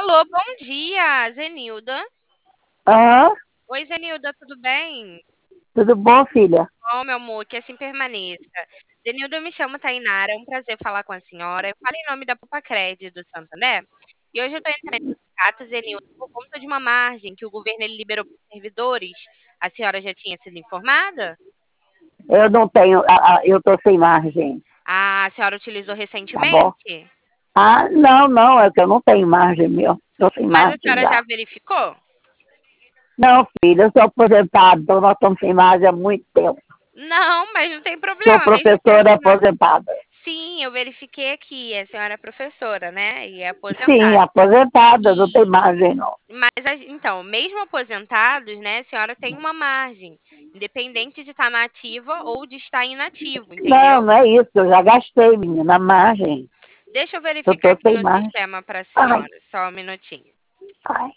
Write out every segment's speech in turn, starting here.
Alô, bom dia, Zenilda. Ah, Oi, Zenilda, tudo bem? tudo bom, filha? Bom, meu amor, que assim permaneça. Zenilda, eu me chamo Tainara, é um prazer falar com a senhora. Eu falo em nome da Popacred do Santander. E hoje eu estou entrando em contato, Zenilda, por conta de uma margem que o governo ele liberou para os servidores. A senhora já tinha sido informada? Eu não tenho, eu tô sem margem, Ah, a senhora utilizou tá bom? recentemente? Ah, não, é que eu não tenho margem, meu. Tô sem Mas a margem senhora já já. verificou? Não, filha, eu sou aposentado, então nós estamos sem margem há muito tempo. Não, mas não tem Sou problema, mesmo que a professora senhora. aposentada. Sim, eu verifiquei aqui, a senhora é professora, né? E é Sim, aposentada. aposentada, não tem E, margem, não. mas, então, mesmo aposentados, né, a senhora tem uma margem, independente de estar na ativa ou de estar inativo, Não, entendeu? não é isso, eu já gastei, menina, margem. Deixa eu Eu verificar tô aqui sem no margem. sistema para a Ai, senhora, só um minutinho. ai.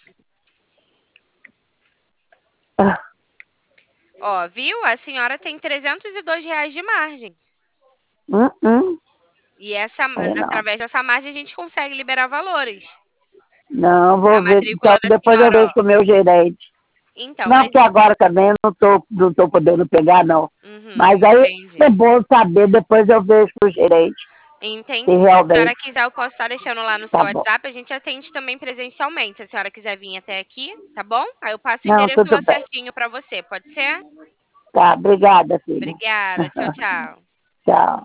Ah, Ó, viu? A senhora tem R$ 302 de margem. hum, hum. E Aí não. através dessa margem a gente consegue liberar valores. Não, A vou ver. Então matrícula da depois eu senhora, vejo ó. com o meu gerente. Então, Não, mas. porque agora também eu não tô podendo pegar, não. Uhum, Mas aí é entendi. bom saber, depois eu vejo com o gerente, se Entendi. Se a senhora realmente quiser, eu posso estar deixando lá no seu tá bom. WhatsApp. A gente atende também presencialmente. Se a senhora quiser vir até aqui, tá bom? Aí eu passo o Não, endereço tudo lá bem. certinho para você. Pode ser? Tá, obrigada, filha. Obrigada. Tchau, tchau. Tchau.